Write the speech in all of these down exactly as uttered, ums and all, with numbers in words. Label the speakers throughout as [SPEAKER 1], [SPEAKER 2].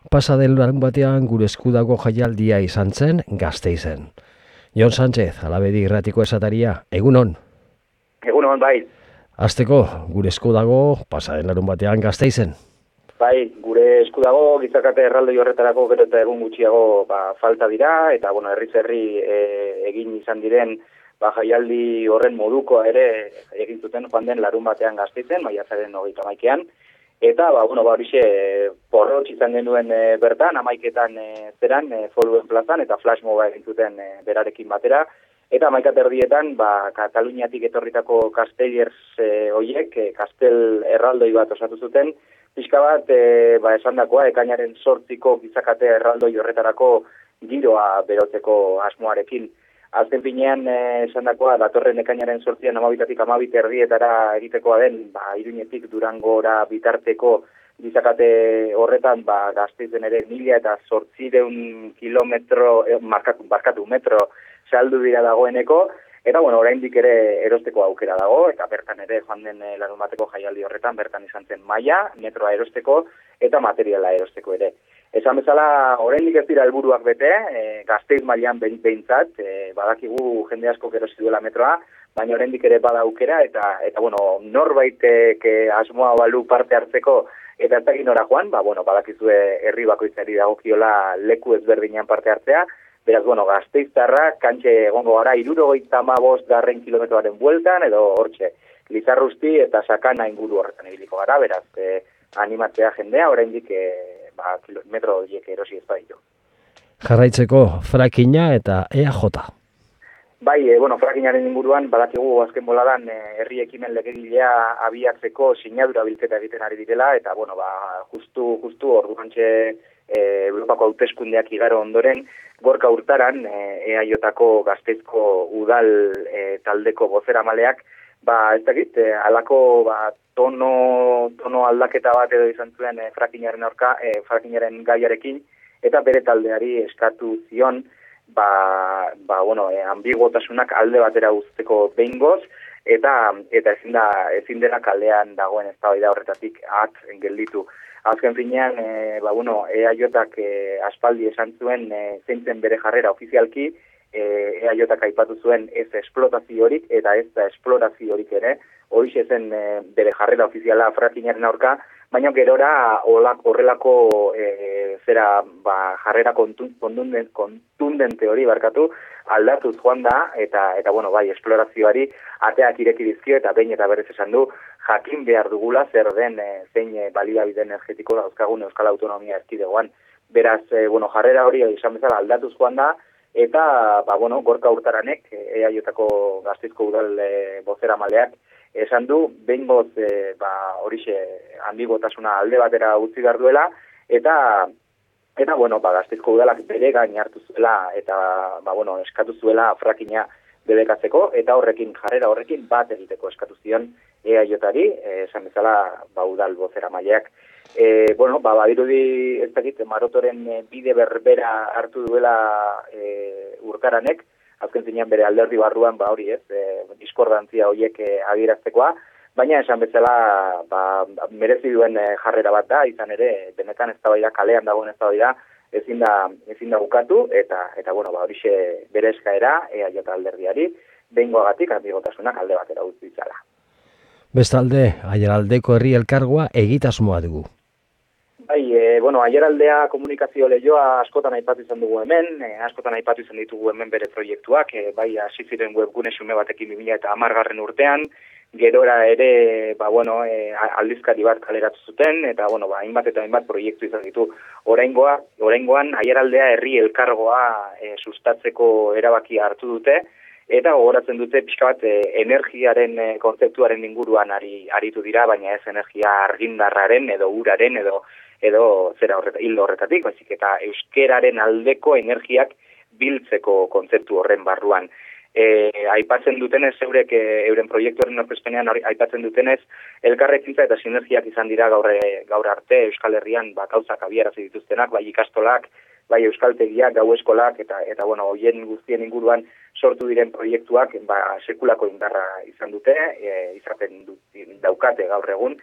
[SPEAKER 1] Pasa den larun batean gure esku dago jaialdia izan zen Gasteizen. Jon Sánchez, Alabedi Irratiko esataria, egunon.
[SPEAKER 2] Egunon, bai.
[SPEAKER 1] Hasteko, gure esku dago pasa den larun batean Gasteizen.
[SPEAKER 2] Bai, gure esku dago gizakate erraldoi horretarako gero eta egun gutxiago ba, falta dira, eta bueno, herriz herri e, egin izan diren ba, jaialdi horren modukoa ere egin zuten joan den larun batean Gasteizen, maiatzaren hogeita hamaikean. Eta, ba, bueno, ba, horixe, porrotx izan genuen e, bertan, hamaiketan e, zeran, e, Foruen plazan, eta flash moba egin zuten e, berarekin batera. Eta hamaika erdietan, ba, Kataluniatik etorritako castellers e, oiek, e, kastel erraldoi bat osatu zuten, pixka bat, e, ba, esandakoa, ekainaren sortziko gizakate erraldoi horretarako giroa berotzeko asmoarekin. Azken finean, eh, esan dakoa, datorren ekainaren sortzian amabitatik amabit erdietara egitekoa den, ba, Iruñetik Durangora bitarteko gizakate horretan, ba, Gasteizen ere mila eta zortzireun kilometro, eh, markatu, barkatu metro saldu dira dagoeneko, eta, bueno, oraindik ere erosteko aukera dago, eta bertan ere joan den eh, larun bateko jaialdi horretan, bertan izan zen maila, metroa erosteko, eta materiala erosteko ere. Esan bezala, oraindik ez dira helburuak bete, e, Gasteiz mailan behintzat, e, badakigu jende asko erosi duela metroa, baina oraindik ere bada aukera, eta, eta bueno, norbaitek asmoa balu parte hartzeko, eta ez dakit nora joan, ba, bueno, badakizue herri bakoitzari dagokiola leku ezberdinean parte hartzea, beraz, bueno, Gasteiztarra, kantxe egongo gara, hirurogeita hamabost garren kilometroaren bueltan, edo hortxe, Lizarrusti eta Sakana inguru horretan ibiliko gara, beraz, e, animatzea jendea, oraindik e, ba, kilometro horiek erosi ez baditu.
[SPEAKER 1] Jarraitzeko frakina eta E A J.
[SPEAKER 2] Bai, e, bueno, frakinaren inguruan, badakigu azken boladan e, herri ekimen legegilea abiatzeko sinadura bilketa egiten ari direla, eta, bueno, ba, justu, justu orduantxe e, Europako hauteskundeak igaro ondoren, Gorka Urtaran, e, EAJko Gasteizko udal e, taldeko bozeramaleak, ba, ez dakit, e, alako, ba, tono, tono aldaketa bat edo izan zuen e, frakinaren aurka, e, frakinaren gaiarekin, eta bere taldeari eskatu zion, ba, ba bueno, e, ambiguotasunak alde batera uzteko behingoz, eta eta ezin da ezin dela kalean dagoen eztabaida horretatik at gelditu. Azken finean, e, ba bueno, EAJak e, aspaldi esan zuen e, zeintzen bere jarrera ofizialki, EAJak aipatu zuen ez esplotaziorik eta ez da esploraziorik ere, horixe zen e, bere jarrera ofiziala frakinaren aurka, baina gerora olak, horrelako e, zera ba, jarrera kontundente, kontundente hori barkatu aldatuz joan da, eta, eta bueno, bai, esplorazioari ateak ireki dizkio, eta behin eta berez esan du, jakin behar dugula zer den e, zein e, baliabide energetiko dauzkagun Euskal Autonomia Erkidegoan. Beraz, e, bueno, jarrera hori esan bezala aldatuz joan da, eta, ba, bueno, Gorka Urtaranek, EAJko Gasteizko udal e, bozeramaleak, esan du, behingoz, e, ba, horixe ambigotasuna alde batera utzi behar duela, eta, eta bueno, ba, Gasteizko udalak bere gain hartu zuela, eta, ba, bueno, eskatu zuela frakina debekatzeko, eta horrekin, jarrera horrekin bat egiteko eskatu zion EAJari, esan bezala, ba, udal bozeramaileak. E, bueno, ba, badirudi ez dakit, Marotoren bide berbera hartu duela e, Urtaranek, azken zinean bere alderdi barruan, ba hori ez, e, diskordantzia horiek e, adieraztekoa, baina esan bezala ba, merezi duen e, jarrera bat da, izan ere, benetan eztabaida kalean dagoen eztabaida ezin da ezin da bukatu, eta eta bueno, ba horixe bere eskaera EAJ alderdiari behingoagatik ambigotasunak alde batera utzi ditzala.
[SPEAKER 1] Bestalde, Aiaraldeko herri elkargoa egitasmoa dugu.
[SPEAKER 2] Bai, e, bueno, Aiaraldea komunikazio lehioa askotan aipatu izan dugu hemen, e, askotan aipatu izan ditugu hemen bere proiektuak, e, bai, hasi ziren webgune xume batekin bi mila hamargarren urtean, gerora ere, ba, bueno, e, aldizkari bat kaleratu zuten, eta, bueno, ba, hainbat eta hainbat proiektu izan ditu. Oraingoa, oraingoan, Aiaraldea herri elkargoa e, sustatzeko erabakia hartu dute, eta gogoratzen dute pixka bat e, energiaren e, kontzeptuaren inguruan ari, aritu dira, baina ez energia argindarraren edo uraren edo edo zera horreta, hildo horretatik, baizik eta euskeraren aldeko energiak biltzeko kontzeptu horren barruan. E, aipatzen dutenez, eurek e, euren proiektuaren aurkezpenean aipatzen dutenez, elkarrekintza eta sinergiak izan dira gaur, gaur arte Euskal Herrian ba, gauzak abiarazi dituztenak, bai ikastolak, bai euskaltegiak, gau eskolak, eta, eta bueno, hoien guztien inguruan sortu diren proiektuak ba, sekulako indarra izan dute, e, izaten dut, daukate gaur egun,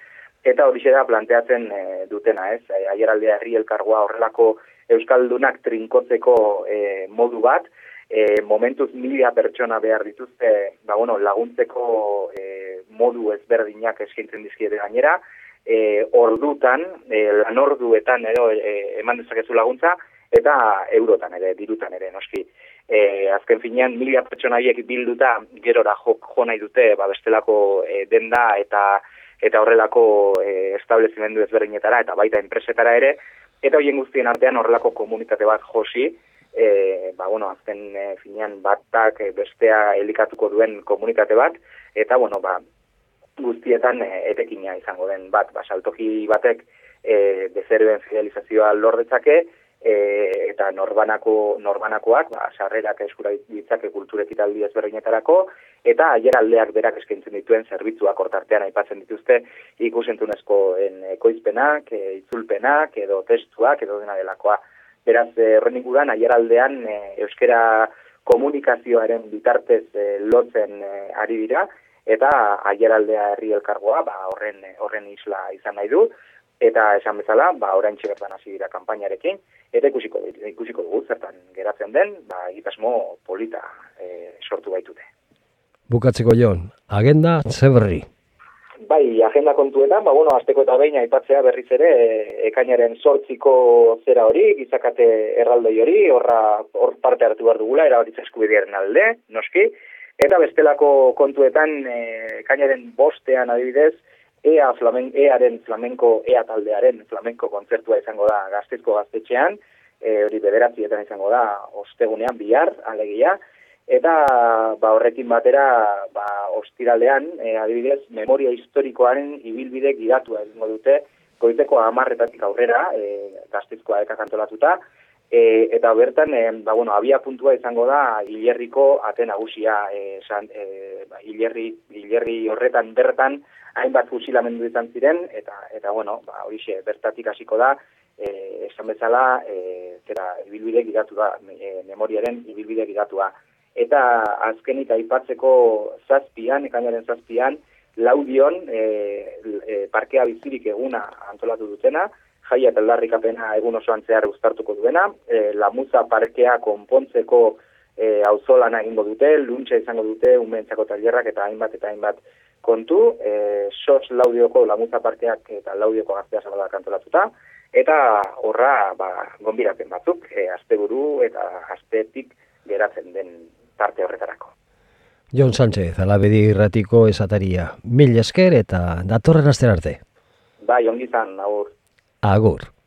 [SPEAKER 2] eta hori da planteatzen e, dutena, ez? Aiaraldea herri elkargoa horrelako euskaldunak trinkotzeko e, modu bat, e, momentuz mila pertsona behar dituzte, ba, bueno, laguntzeko e, modu ezberdinak eskaintzen dizkiete gainera, e, ordutan, e, lanorduetan edo e, eman dezakezu laguntza, eta eurotan ere, dirutan ere, noski. E, azken finean, mila pertsona haiek bilduta gerora jo, jo nahi dute, ba, bestelako e, denda eta eta horrelako e, establezimendu ezberdinetara eta baita enpresetara ere, eta horien guztien artean horrelako komunitate bat josi, e, ba, bueno, azken e, finean batak e, bestea elikatuko duen komunitate bat, eta bueno, ba, guztietan e, etekina izango den bat, ba, saltoki batek e, bezeruen fidelizazioa lor detzake, e, eta norbanako, norbanakoak, ba, sarrerak eskura ditzake kultur ekitaldi ezberdinetarako, eta aiaraldeak berak eskaintzen dituen zerbitzuak hortartean aipatzen dituzte ikusentzunezkoen ekoizpenak, e, itzulpenak, edo testuak, edo dena delakoa. Beraz, horren inguruan, aiaraldean e, euskera komunikazioaren bitartez e, lotzen e, ari dira, eta aiaraldea herri elkargoa ba, horren, horren isla izan nahi du, eta esan bezala, ba, oraintxe bertan hasi dira kanpainarekin, eta ikusiko, ikusiko dugu zertan geratzen den, ba, egitasmo polita e, sortu baitute.
[SPEAKER 1] Bukatzeko Jon, agenda ze berri?
[SPEAKER 2] Bai, agenda kontuetan, ba, bueno, asteko eta behin aipatzea berriz ere, e, ekainaren sortziko zera hori, gizakate erraldoi hori, horra hor parte hartu behar dugula, erabaritza eskubidearen alde, noski, eta bestelako kontuetan, e, ekainaren bostean adibidez, ea flamen, earen flamenko, ea taldearen flamenko kontzertua izango da Gasteizko gaztetxean, e, hori bederatzietan izango da ostegunean bihar, alegia, eta ba, horrekin batera ba, ostiralean, e, adibidez, memoria historikoaren ibilbide gidatua egingo dute, goizeko hamarretatik aurrera, e, Gasteizkoa eka kantolatuta, e, eta bertan, e, ba, bueno, abia puntua izango da hilerriko ate nagusia, e, san, e, ba, hilerri, hilerri horretan bertan, hainbat fusilamendu izan ziren, eta, eta bueno, ba, horixe, bertatik hasiko da, e, esan bezala, e, zera, ibilbide gidatu da, e, memoriaren ibilbide gidatua. Eta azkenik aipatzeko zazpian, ekainaren zazpian, Laudion e, e, parkea bizirik eguna antolatu dutena, jaia eta aldarrikapena egun osoan zehar uztartuko duena, e, Lamuza parkea konpontzeko e, auzolana egingo dute, luntxa izango dute, umeentzako tailerrak eta hainbat eta hainbat kontu, e, sos Laudioko Lamuza parkeak eta Laudioko gaztea zabala antolatuta, eta horra ba, gonbirapen batzuk, e, asteburu eta astetik geratzen den parte horretarako.
[SPEAKER 1] Jon Sánchez, Alabedi irratiko esataria. Mil esker eta datorren astera arte.
[SPEAKER 2] Bai, ongi izan, agur.
[SPEAKER 1] Agur.